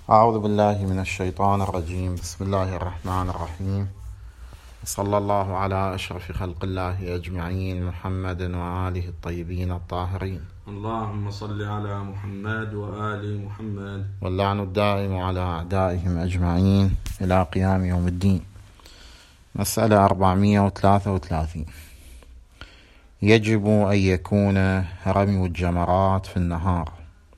أعوذ بالله من الشيطان الرجيم. بسم الله الرحمن الرحيم. صلى الله على أشرف خلق الله أجمعين محمد وآله الطيبين الطاهرين. اللهم صل على محمد وآل محمد. واللعن الدائم على أعدائهم أجمعين إلى قيام يوم الدين. مسألة 433. يجب أن يكون رمي الجمرات في النهار.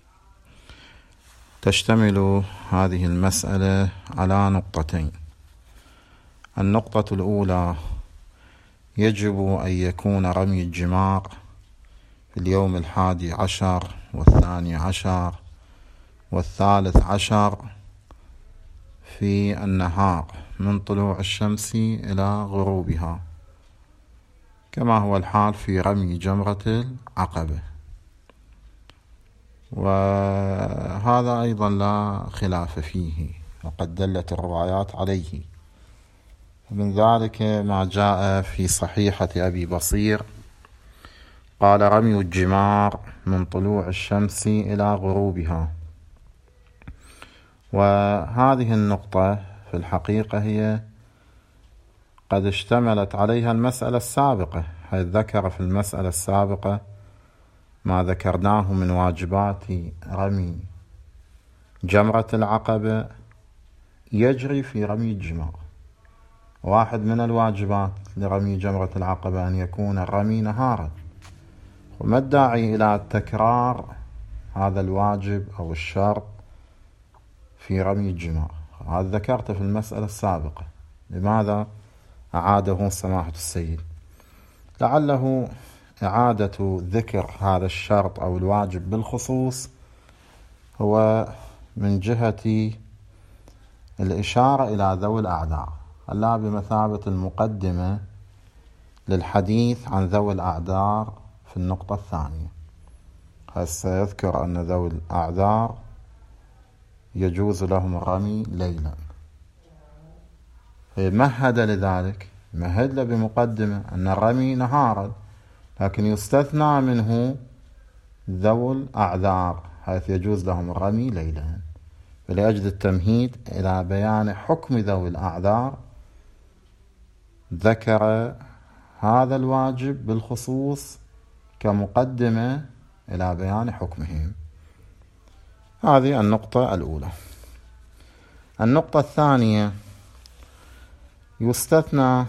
تشتمل هذه المسألة على نقطتين. النقطة الأولى: يجب أن يكون رمي الجمار في اليوم 11 و12 و13 في النهار من طلوع الشمس إلى غروبها، كما هو الحال في رمي جمرة العقبة، وهذا أيضا لا خلاف فيه وقد دلت الروايات عليه. من ذلك ما جاء في صحيحة أبي بصير قال: رمي الجمار من طلوع الشمس إلى غروبها. وهذه النقطة في الحقيقة هي قد اشتملت عليها المسألة السابقة، حيث ذكر في المسألة السابقة ما ذكرناه من واجبات رمي جمرة العقبة يجري في رمي الجمار. واحد من الواجبات لرمي جمرة العقبة أن يكون الرمي نهارا، وما الداعي إلى تكرار هذا الواجب أو الشرط في رمي الجمار؟ هذا ذكرته في المسألة السابقة، لماذا أعاده سماحة السيد؟ لعله إعادة ذكر هذا الشرط أو الواجب بالخصوص هو من جهة الإشارة إلى ذوي الأعذار، ألا بمثابة المقدمة للحديث عن ذوي الأعذار في النقطة الثانية، حيث سيذكر أن ذوي الأعذار يجوز لهم الرمي ليلا، فمهد لذلك، مهد له بمقدمة أن الرمي نهارا، لكن يستثنى منه ذوي الأعذار حيث يجوز لهم الرمي ليلا. فلأجل التمهيد إلى بيان حكم ذوي الأعذار ذكر هذا الواجب بالخصوص كمقدمة إلى بيان حكمهم. هذه النقطة الأولى. النقطة الثانية: يستثنى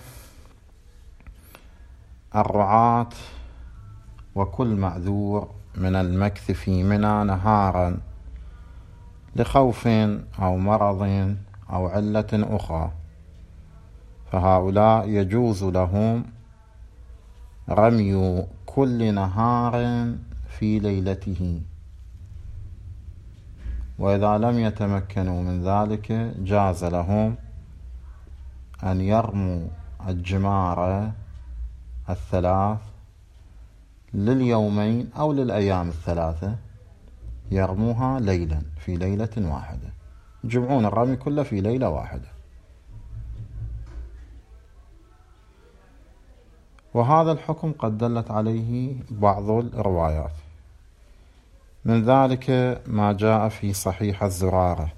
الرعاة وكل معذور من المكث في منى نهارا لخوف أو مرض أو علة أخرى، فهؤلاء يجوز لهم رمي كل نهار في ليلته، وإذا لم يتمكنوا من ذلك جاز لهم أن يرموا الجمار الثلاث لليومين أو للأيام الثلاثة، يرموها ليلا في ليلة واحدة، يجمعون الرمي كله في ليلة واحدة. وهذا الحكم قد دلت عليه بعض الروايات، من ذلك ما جاء في صحيح الزرارة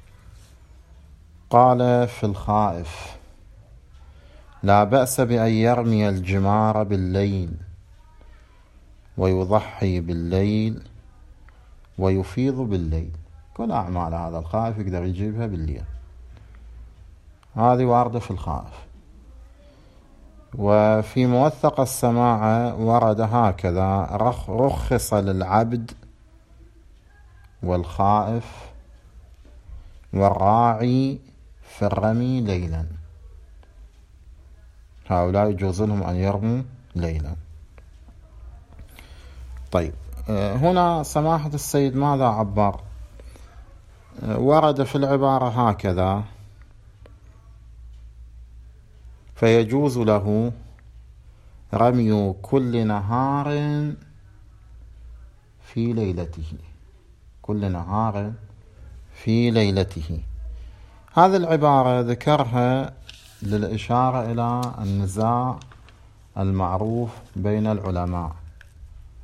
قال في الخائف: لا بأس بأن يرمي الجمار بالليل ويضحي بالليل ويفيض بالليل. كل أعمال هذا الخائف يقدر يجيبها بالليل، هذه واردة في الخائف. وفي موثق السماعة ورد هكذا: رخص للعبد والخائف والراعي في الرمي ليلا، هؤلاء يجوز لهم أن يرموا ليلا. طيب، هنا سماحة السيد ماذا عبر؟ ورد في العبارة هكذا: فيجوز له رمي كل نهار في ليلته، كل نهار في ليلته. هذه العبارة ذكرها للإشارة إلى النزاع المعروف بين العلماء،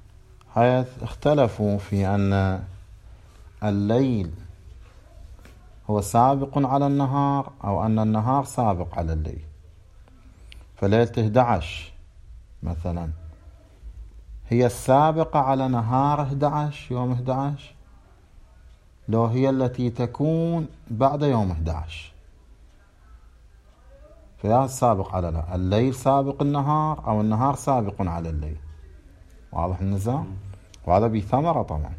حيث اختلفوا في أن الليل هو سابق على النهار أو أن النهار سابق على الليل. فليلة 11 مثلا هي السابقة على نهار 11 يوم 11 لو هي التي تكون بعد يوم 11، فهي السابق على لا. الليل سابق النهار أو النهار سابق على الليل. واضح النزاع؟ وهذا بثمرة طبعا.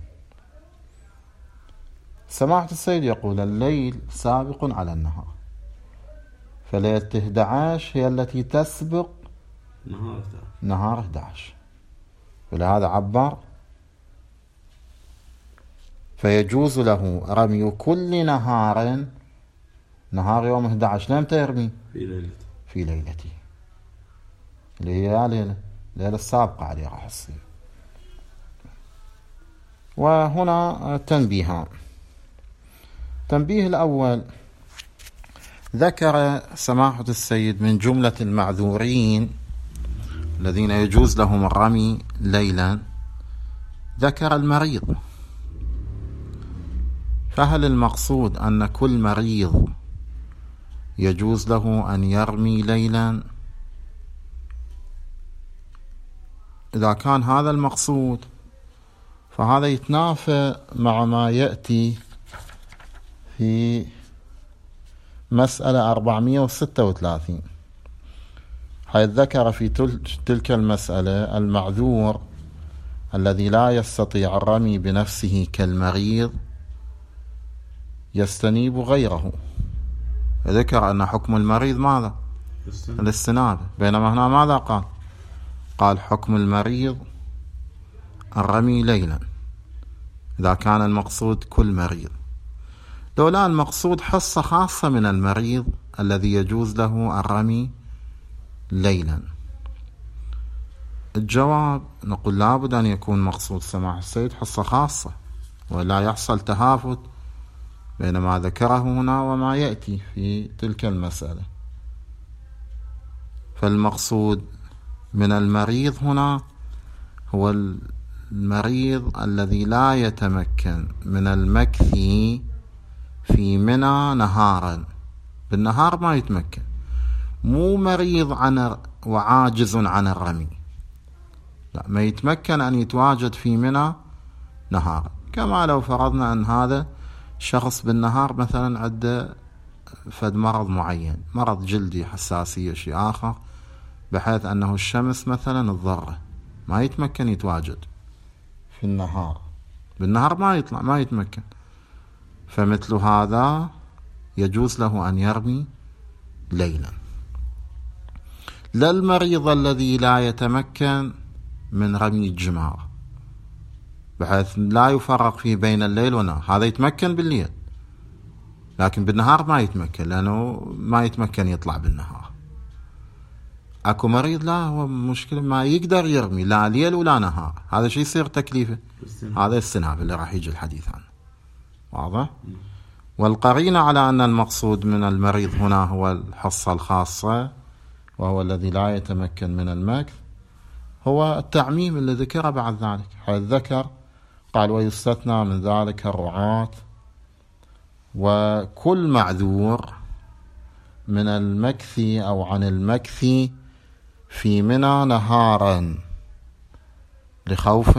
سماحة السيد يقول الليل سابق على النهار، فليلة 11 هي التي تسبق نهار 11. ولهذا عبر فيجوز له رمي كل نهار يوم 11. لمتى يرمي؟ في ليلته اللي هي ليلة السابقة عليه راح تصير. وهنا تنبيهان. التنبيه الأول، ذكر سماحة السيد من جملة المعذورين الذين يجوز لهم الرمي ليلا ذكر المريض. فهل المقصود أن كل مريض يجوز له أن يرمي ليلا؟ إذا كان هذا المقصود فهذا يتنافى مع ما يأتي في مسألة 436، حيث ذكر في تلك المسألة المعذور الذي لا يستطيع الرمي بنفسه كالمريض يستنيب غيره. ذكر أن حكم المريض ماذا؟ الاستنابة، بينما هنا ماذا قال حكم المريض الرمي ليلا إذا كان المقصود كل مريض. لولا المقصود حصة خاصة من المريض الذي يجوز له الرمي ليلا. الجواب نقول لابد أن يكون مقصود سماحة السيد حصة خاصة، ولا يحصل تهافت بين ما ذكره هنا وما يأتي في تلك المسألة. فالمقصود من المريض هنا هو المريض الذي لا يتمكن من المكث في منى نهارا. بالنهار ما يتمكن، مو مريض وعاجز عن الرمي، لا، ما يتمكن أن يتواجد في منى نهارا. كما لو فرضنا أن هذا شخص بالنهار مثلا عنده فد مرض معين، مرض جلدي، حساسية، شيء آخر، بحيث أنه الشمس مثلا تضره، ما يتمكن يتواجد في النهار، بالنهار ما يطلع، ما يتمكن. فمثل هذا يجوز له أن يرمي ليلا. لا المريض الذي لا يتمكن من رمي الجمار بحيث لا يفرق فيه بين الليل والنهار، هذا يتمكن بالليل لكن بالنهار ما يتمكن، لأنه ما يتمكن يطلع بالنهار. أكو مريض لا، هو مشكلة ما يقدر يرمي لا ليل ولا نهار، هذا شيء يصير تكليفه، هذا السناب اللي راح يجي الحديث عنه. واضح؟ والقرينة على أن المقصود من المريض هنا هو الحصة الخاصة، وهو الذي لا يتمكن من المكث، هو التعميم اللي ذكره بعد ذلك، حيث ذكر قال ويستثنى من ذلك الرعاة وكل معذور من المكث أو عن المكث في منى نهارا لخوف.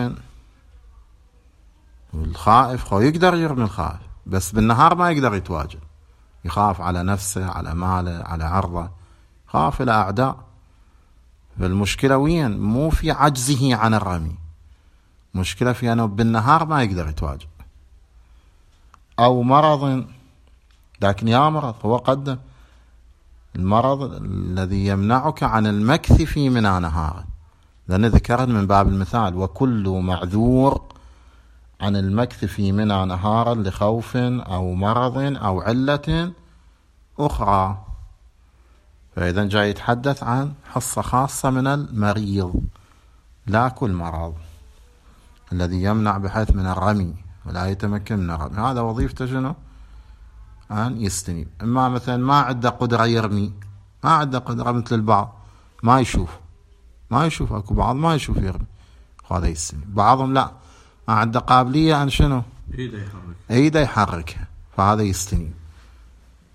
والخائف هو يقدر يرمي الخائف، بس بالنهار ما يقدر يتواجد، يخاف على نفسه، على ماله، على عرضه، خاف الأعداء. فالمشكلة وين؟ مو في عجزه عن الرمي، مشكلة في أنه بالنهار ما يقدر يتواجد. أو مرض، لكن يا مرض هو قدم المرض الذي يمنعك عن المكث في منى نهارا، لأن ذكرت من باب المثال وكل معذور عن المكث في منى نهارا لخوف أو مرض أو علة أخرى. فإذا جاي يتحدث عن حصة خاصة من المريض، لا كل مرض الذي يمنع بحيث من الرمي ولا يتمكن من الرمي، هذا وظيفته شنو؟ أن يستنيب. إما مثلا ما عنده قدرة يرمي، ما عنده قدرة مثل البعض ما يشوف، أكو بعض ما يشوف يرمي، هذا يستنيب. بعضهم لا، ما عنده قابلية أن شنو؟ إيده يحركها، فهذا يستنيب.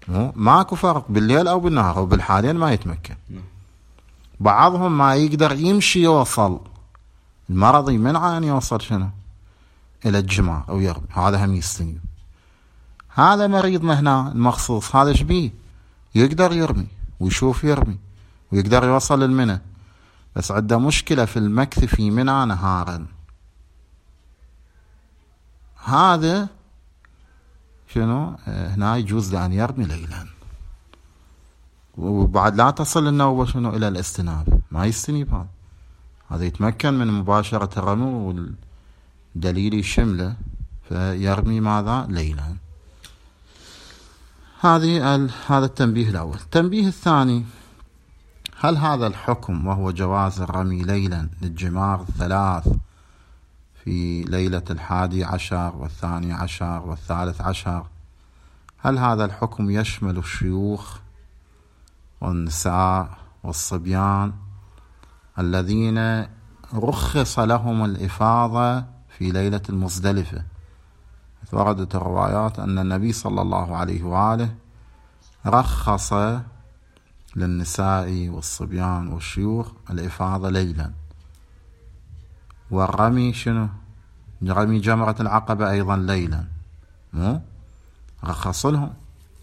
ماكو فرق بالليل أو بالنهار، وبالحالين ما يتمكن. بعضهم ما يقدر يمشي يوصل، المرض يمنعه أن يوصل شنو إلى الجماع أو يرمي، هذا هم يستنيب. هذا مريضنا هنا المخصوص هذا شبيه يقدر يرمي ويشوف يرمي ويقدر يوصل للمنى، بس عنده مشكلة في المكث في منى نهارا. هذا شنو هنا يجوز له أن يرمي ليلا، وبعد لا تصل النوبة شنو إلى الاستنابة، ما يستنيب. هذا يتمكن من مباشرة الرمي والدليل يشمله، فيرمي ماذا ليلا. هذا التنبيه الأول. التنبيه الثاني: هل هذا الحكم وهو جواز الرمي ليلا للجمار الثلاث في ليلة 11 و12 و13، هل هذا الحكم يشمل الشيوخ والنساء والصبيان الذين رخص لهم الإفاضة في ليلة المزدلفة؟ وردت الروايات أن النبي صلى الله عليه وآله رخص للنساء والصبيان والشيوخ الإفاضة ليلا، والرمي شنو رمي جمرة العقبة أيضا ليلا، رخص لهم.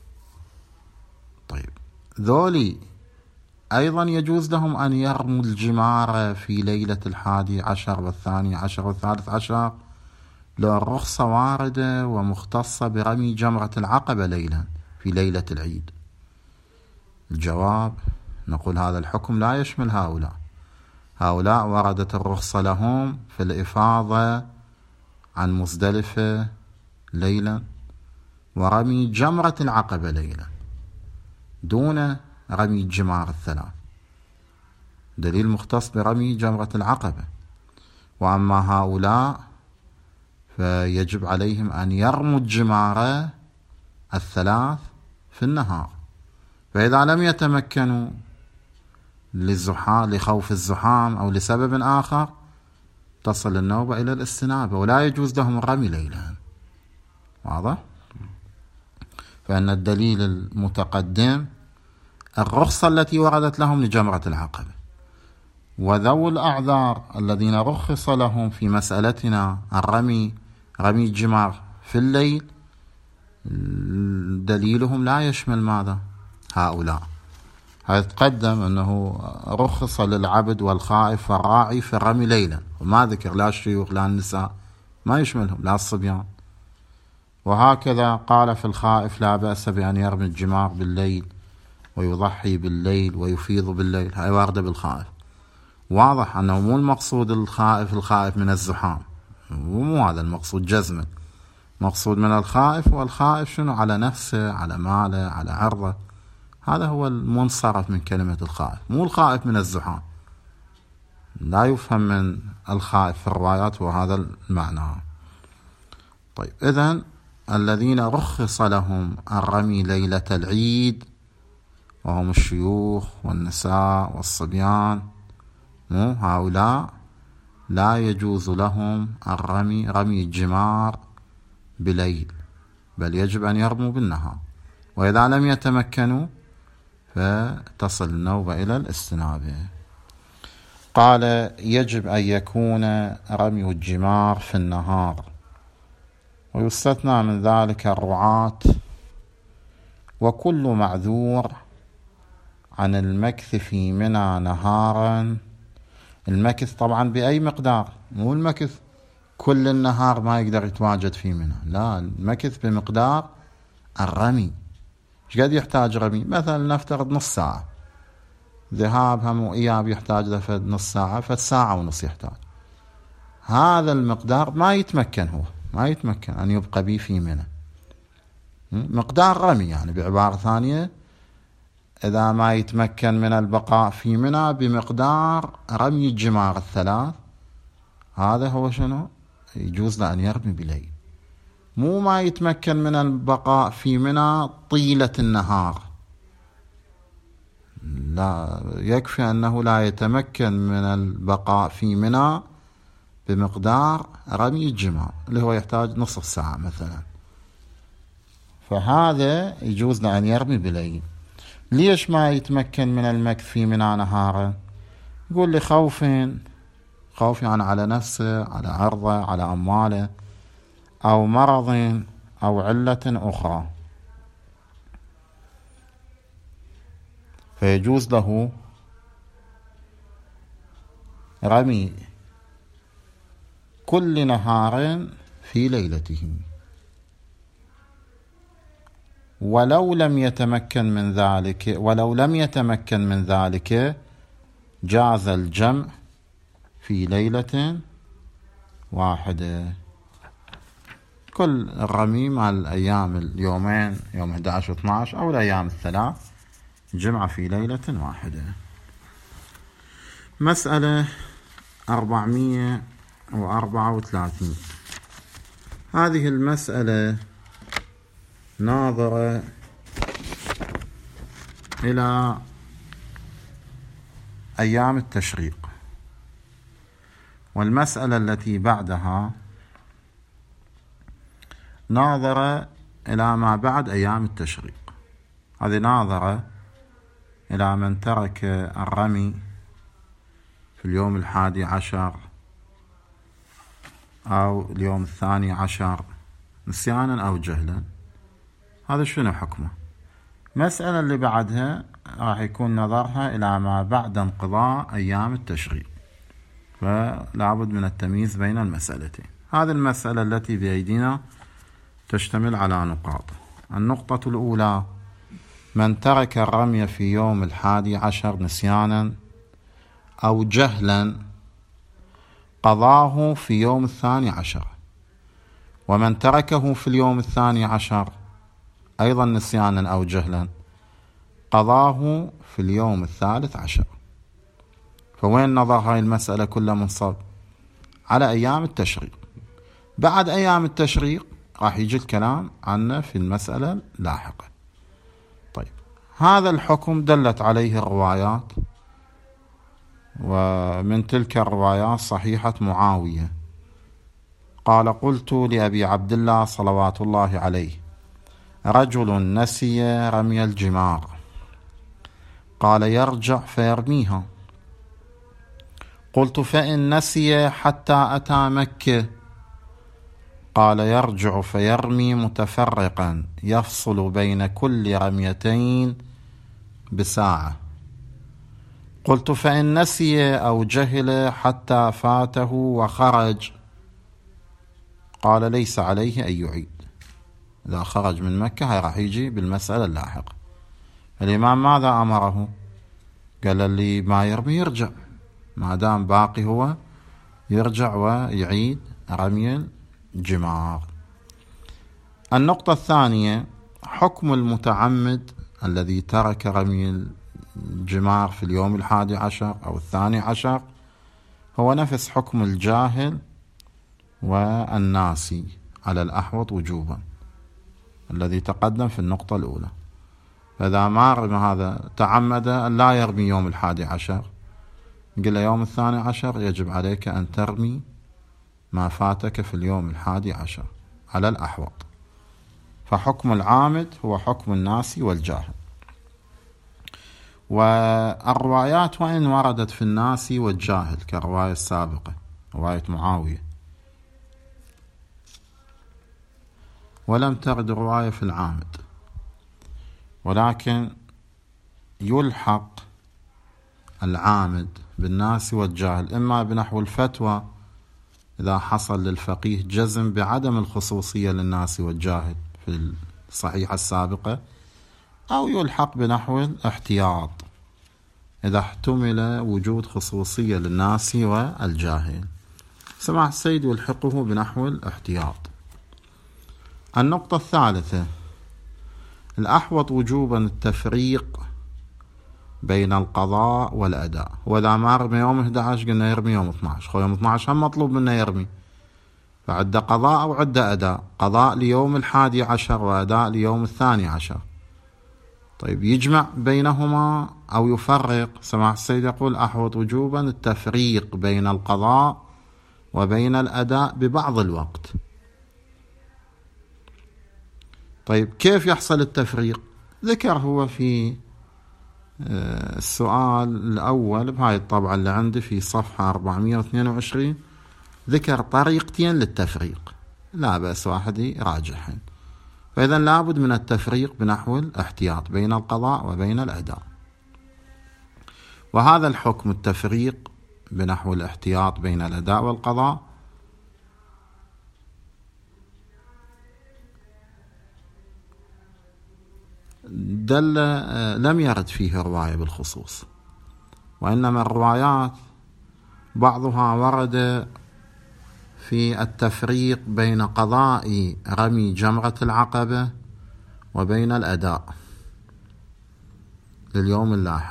طيب ذولي أيضا يجوز لهم أن يرموا الجمار في ليلة 11 و12 و13 لو الرخصة واردة ومختصة برمي جمرة العقبة ليلا في ليلة العيد؟ الجواب: نقول هذا الحكم لا يشمل هؤلاء وردت الرخصة لهم في الإفاضة عن مزدلفة ليلا ورمي جمرة العقبة ليلا دون رمي الجمار الثلاث، دليل مختص برمي جمرة العقبة. وأما هؤلاء فيجب عليهم أن يرموا الجمار الثلاث في النهار، فإذا لم يتمكنوا لخوف الزحام أو لسبب آخر تصل النوبة إلى الاستنابة ولا يجوز لهم الرمي ليلا. واضح؟ فإن الدليل المتقدم الرخصة التي وردت لهم لجمرة العقبة، وذو الأعذار الذين رخص لهم في مسألتنا رمي الجمار في الليل دليلهم لا يشمل ماذا؟ هؤلاء. هذا تقدم أنه رخص للعبد والخائف والراعي في الرمي ليلا، وما ذكر لا الشيوخ لا النساء، ما يشملهم لا الصبيان. وهكذا قال في الخائف لا بأس بأن يرمي الجمار بالليل ويضحي بالليل ويفيض بالليل، هاي واردة بالخائف. واضح أنه مو المقصود الخائف من الزحام، ومو هذا المقصود جزما. مقصود من الخائف، والخائف شنو؟ على نفسه، على ماله، على عرضه. هذا هو المنصرف من كلمة الخائف، مو الخائف من الزحام. لا يفهم من الخائف في الروايات وهذا المعنى. طيب إذن الذين رخص لهم الرمي ليلة العيد وهم الشيوخ والنساء والصبيان، هؤلاء لا يجوز لهم رمي الجمار بليل، بل يجب أن يرموا بالنهار، وإذا لم يتمكنوا فتصل النوبة إلى الاستنابة. قال: يجب أن يكون رمي الجمار في النهار، ويستثنى من ذلك الرعاة وكل معذور عن المكث في منى نهارا. المكث طبعا بأي مقدار، مو المكث كل النهار ما يقدر يتواجد في منى، لا، المكث بمقدار الرمي. ايش قد يحتاج رمي؟ مثلا نفترض نص ساعة، ذهاب هم وإياب يحتاج له نص ساعة، فساعة ونص يحتاج. هذا المقدار ما يتمكن أن يبقى به في منى، مقدار رمي. يعني بعبارة ثانية، إذا ما يتمكن من البقاء في منى بمقدار رمي الجمار الثلاث، هذا هو شنو؟ يجوز له أن يرمي بليل. مو ما يتمكن من البقاء في منى طيلة النهار، لا، يكفي أنه لا يتمكن من البقاء في منى بمقدار رمي الجمار اللي هو يحتاج نصف ساعة مثلا. فهذا يجوز له أن يرمي بالليل. ليش ما يتمكن من المكث في منى نهارا؟ يقول لي خوف يعني على نفسه، على عرضه، على أمواله، أو مرض أو علة أخرى، فيجوز له رمي كل نهار في ليلته. ولو لم يتمكن من ذلك جاز الجمع في ليلة واحدة. كل الرمي مع الأيام اليومين، يوم 11 و12 أو الأيام الثلاث، جمع في ليلة واحدة. مسألة 434. هذه المسألة ناظرة إلى أيام التشريق، والمسألة التي بعدها ناظرة إلى ما بعد أيام التشريق. هذه ناظرة إلى من ترك الرمي في اليوم 11 أو اليوم 12 نسيانا أو جهلا، هذا شنو حكمه؟ مسألة اللي بعدها راح يكون نظرها إلى ما بعد انقضاء أيام التشريق، فلا بد من التمييز بين المسألتين. هذه المسألة التي بأيدينا تشتمل على نقاط. النقطة الأولى: من ترك الرمي في يوم 11 نسيانا أو جهلا قضاه في يوم 12، ومن تركه في اليوم 12 أيضا نسيانا أو جهلا قضاه في اليوم 13. فوين نظر هاي المسألة كلها منصب؟ على أيام التشريق. بعد أيام التشريق راح يجي الكلام عنه في المسألة اللاحقة. طيب، هذا الحكم دلت عليه الروايات، ومن تلك الروايات صحيحة معاوية قال: قلت لأبي عبد الله صلوات الله عليه: رجل نسي رمي الجمار، قال: يرجع فيرميها. قلت: فإن نسي حتى أتى مكة؟ قال: يرجع فيرمي متفرقا يفصل بين كل رميتين بساعة. قلت: فإن نسي أو جهل حتى فاته وخرج؟ قال: ليس عليه أن يعيد. إذا خرج من مكة هاي راح يجي بالمسألة اللاحقة. الإمام ماذا أمره؟ قال: اللي ما يرمي يرجع، ما دام باقي هو يرجع ويعيد رمي الجمار. النقطة الثانية: حكم المتعمد الذي ترك رمي الجمار في اليوم 11 أو 12 هو نفس حكم الجاهل والناسي على الأحوط وجوبا الذي تقدم في النقطة الأولى. فإذا ما رمى هذا تعمد أن لا يرمي يوم 11، قل يوم 12 يجب عليك أن ترمي ما فاتك في اليوم 11 على الأحوط. فحكم العامد هو حكم الناسي والجاهل. والروايات وإن وردت في الناسي والجاهل كالرواية السابقة رواية معاوية، ولم ترد رواية في العامد، ولكن يلحق العامد بالناس والجاهل إما بنحو الفتوى إذا حصل للفقيه جزم بعدم الخصوصية للناس والجاهل في الصحيحة السابقة، أو يلحق بنحو الاحتياط إذا احتمل وجود خصوصية للناس والجاهل. سمع السيد يلحقه بنحو الاحتياط. النقطة الثالثة: الأحوط وجوبا التفريق بين القضاء والأداء. وإذا ما رمي يوم 11 قلنا يرمي يوم 12، يوم 12 هم مطلوب منه يرمي، فعدة قضاء أو عدة أداء، قضاء ليوم 11 وأداء ليوم 12. طيب، يجمع بينهما أو يفرق؟ سمع السيد يقول: أحوط وجوبا التفريق بين القضاء وبين الأداء ببعض الوقت. طيب كيف يحصل التفريق؟ ذكر هو في السؤال الأول بهاي الطبعة اللي عندي في صفحة 422، ذكر طريقتين للتفريق، لا بأس واحد يراجعهن. فإذا لابد من التفريق بنحو الاحتياط بين القضاء وبين الأداء. وهذا الحكم التفريق بنحو الاحتياط بين الأداء والقضاء لم يرد فيه رواية بالخصوص، وإنما الروايات بعضها ورد في التفريق بين قضاء رمي جمرة العقبة وبين الأداء لليوم اللاحق،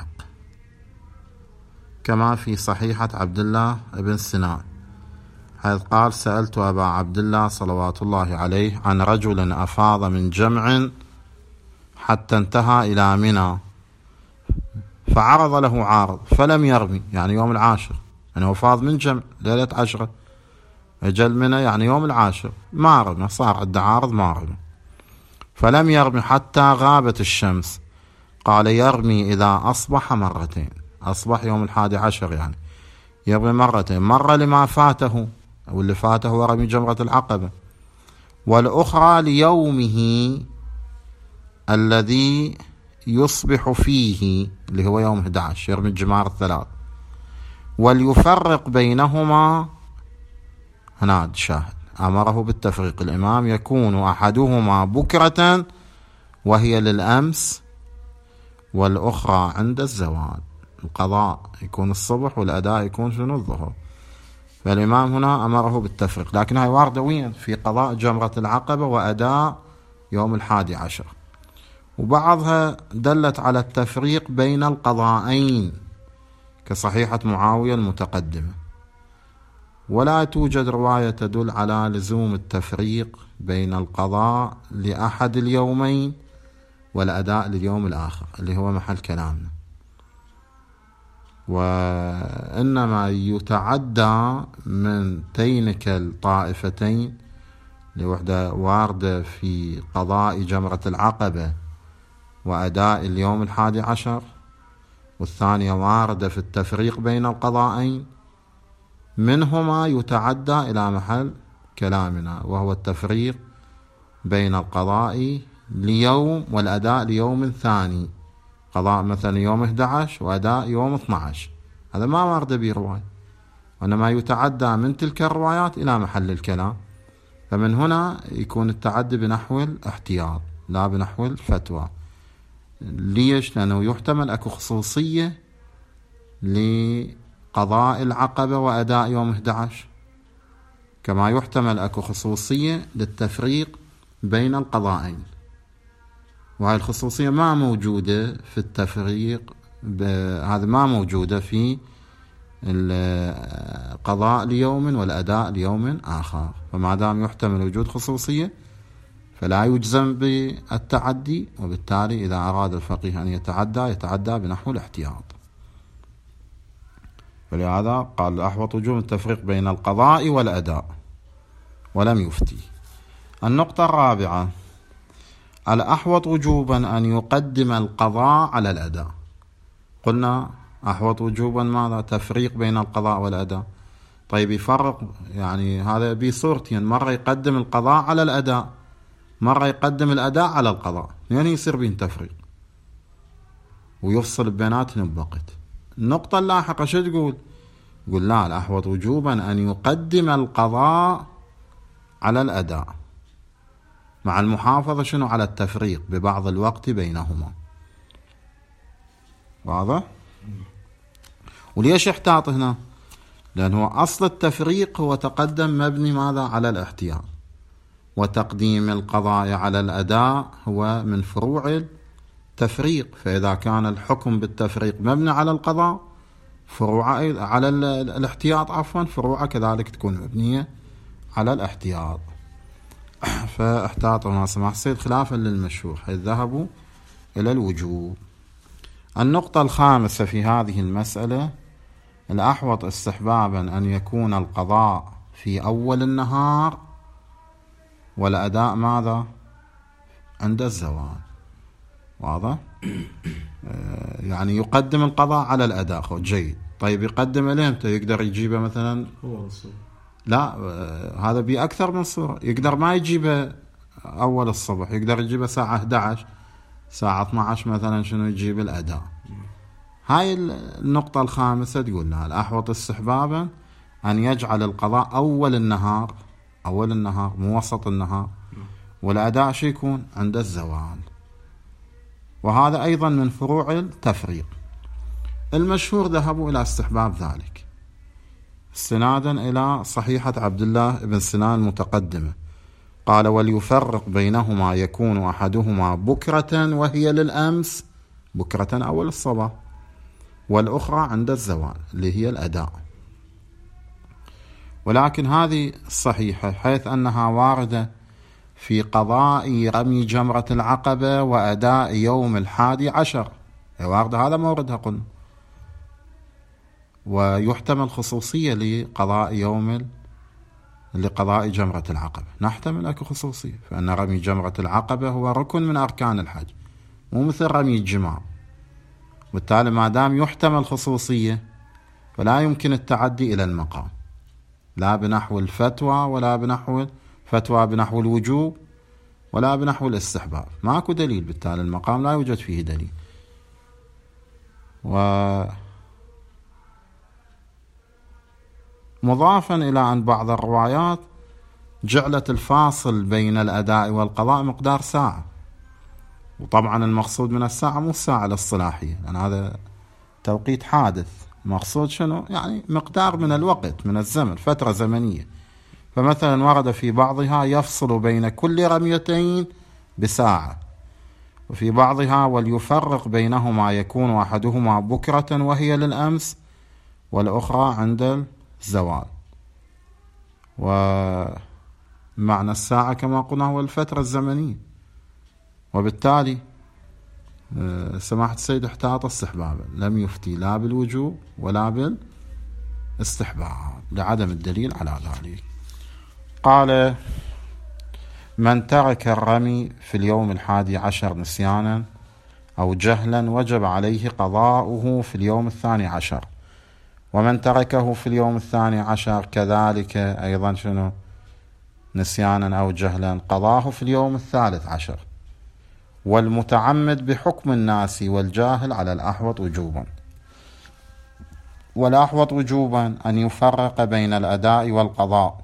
كما في صحيحة عبد الله بن سنان حيث قال: سألت أبا عبد الله صلوات الله عليه عن رجل أفاض من جمع حتى انتهى إلى منى فعرض له عارض فلم يرمي، يعني يوم العاشر، يعني هو فاض من جمع ليلة 10 أجل منى يعني يوم العاشر، ما رمي، صار عنده عارض ما رمي، فلم يرمي حتى غابت الشمس. قال: يرمي إذا أصبح مرتين، أصبح يوم 11 يعني يرمي مرتين، مرة لما فاته أو اللي فاته هو رمي جمرة العقبة، والأخرى ليومه الذي يصبح فيه اللي هو يوم 11 يرمي الجمار الثلاث، وليفرق بينهما. هنا شاهد أمره بالتفريق الإمام: يكون أحدهما بكرة وهي للأمس، والأخرى عند الزوال. القضاء يكون الصبح والأداء يكون شنو الظهر. فالإمام هنا أمره بالتفريق، لكن هاي واردة وين؟ في قضاء جمرة العقبة وأداء يوم 11. وبعضها دلت على التفريق بين القضاءين كصحيحة معاوية المتقدمة، ولا توجد رواية تدل على لزوم التفريق بين القضاء لأحد اليومين والأداء لليوم الآخر اللي هو محل كلامنا، وإنما يتعدى من تينك الطائفتين لوحدة واردة في قضاء جمرة العقبة وأداء اليوم 11، والثانية واردة في التفريق بين القضاءين، منهما يتعدى إلى محل كلامنا وهو التفريق بين القضاء ليوم والأداء ليوم ثاني، قضاء مثلا يوم 11 وأداء يوم 12، هذا ما ورد به رواية، وإنما يتعدى من تلك الروايات إلى محل الكلام. فمن هنا يكون التعدي بنحو الاحتياط لا بنحو الفتوى. ليش؟ لأنه يحتمل أكو خصوصية لقضاء العقبة وأداء يوم 11، كما يحتمل أكو خصوصية للتفريق بين القضاءين، وهذه الخصوصية ما موجودة في التفريق هذا ما موجودة في القضاء ليوم والأداء ليوم آخر. فما دام يحتمل وجود خصوصية فلا يجزم بالتعدي، وبالتالي إذا أراد الفقيه أن يتعدى بنحو الاحتياط. فلهذا قال الأحوط وجوب التفريق بين القضاء والأداء ولم يفتي. النقطة الرابعة: الأحوط وجوبا أن يقدم القضاء على الأداء. قلنا أحوط وجوبا ماذا؟ تفريق بين القضاء والأداء. طيب يفرق يعني هذا بصورتين، مرة يقدم القضاء على الأداء، مرة يقدم الأداء على القضاء، يعني يصير بين تفريق ويفصل بيناتهم بوقت. النقطة اللاحقة شو تقول؟ يقول لا، الأحوط وجوبا أن يقدم القضاء على الأداء مع المحافظة شنو على التفريق ببعض الوقت بينهما. واضح؟ وليش احتاط هنا؟ لأنه أصل التفريق هو تقدم مبني ماذا؟ على الاحتياط، وتقديم القضاء على الأداء هو من فروع التفريق. فإذا كان الحكم بالتفريق مبني على القضاء، فروع على الاحتياط فروع كذلك تكون مبنية على الاحتياط. فاحتاطوا ناس ما حصير خلافا للمشهور حيث ذهبوا إلى الوجوب. النقطة الخامسة في هذه المسألة: الأحوط استحبابا أن يكون القضاء في أول النهار والأداء ماذا؟ عند الزوال. واضح؟ يعني يقدم القضاء على الأداء. جيد. طيب يقدم إليه امتى؟ يقدر يجيبه مثلا لا، هذا بأكثر من صورة. يقدر ما يجيبه أول الصبح، يقدر يجيبه ساعة 11 ساعة 12 مثلا، شنو يجيب الأداء. هاي النقطة الخامسة تقول لها الأحوط استحبابا أن يجعل القضاء أول النهار مو وسط النهار، والأداء شو يكون عند الزوال. وهذا أيضا من فروع التفريق. المشهور ذهبوا إلى استحباب ذلك استنادا إلى صحيحة عبد الله بن سنان المتقدمة، قال وليفرق بينهما يكون أحدهما بكرة وهي للأمس، بكرة أول الصباح، والأخرى عند الزوال اللي هي الأداء. ولكن هذه الصحيحة حيث أنها واردة في قضاء رمي جمرة العقبة وأداء يوم 11 واردة، هذا موردها قلنا. ويحتمل خصوصية لقضاء جمرة العقبة، نحتمل أكو خصوصية، فأن رمي جمرة العقبة هو ركن من أركان الحج، مو مثل رمي الجمار. بالتالي ما دام يحتمل خصوصية فلا يمكن التعدي إلى المقام، لا بنحو الفتوى ولا بنحو الوجوب ولا بنحو الاستحباب، ماكو دليل. بالتالي المقام لا يوجد فيه دليل. مضافا إلى أن بعض الروايات جعلت الفاصل بين الأداء والقضاء مقدار ساعة، وطبعا المقصود من الساعة مو الساعة الاصطلاحية، لأن هذا توقيت حادث. المقصود شنو؟ يعني مقدار من الوقت، من الزمن، فترة زمنية. فمثلا ورد في بعضها يفصل بين كل رميتين بساعة، وفي بعضها وليفرق بينهما يكون أحدهما بكرة وهي للأمس، والأخرى عند الزوال. ومعنى الساعة كما قلنا هو الفترة الزمنية. وبالتالي سماحة السيد احتاط استحبابا، لم يفتي لا بالوجوب ولا بالاستحباب لعدم الدليل على ذلك. قال من ترك الرمي في اليوم 11 نسيانا أو جهلا وجب عليه قضاؤه في اليوم 12، ومن تركه في اليوم 12 كذلك أيضا شنو نسيانا أو جهلا قضاه في اليوم 13. والمتعمد بحكم الناس والجاهل على الأحوط وجوبا. والأحوط وجوبا أن يفرق بين الأداء والقضاء،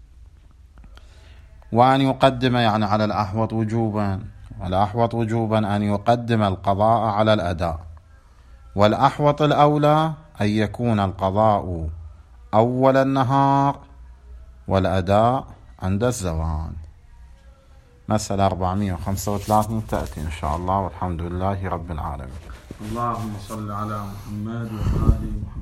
وأن يقدم يعني على الأحوط وجوبا أن يقدم القضاء على الأداء. والأحوط الأولى أن يكون القضاء أول النهار والأداء عند الزوال. مسألة 435 تأتي إن شاء الله، والحمد لله رب العالمين. اللهم صل على محمد وآل محمد.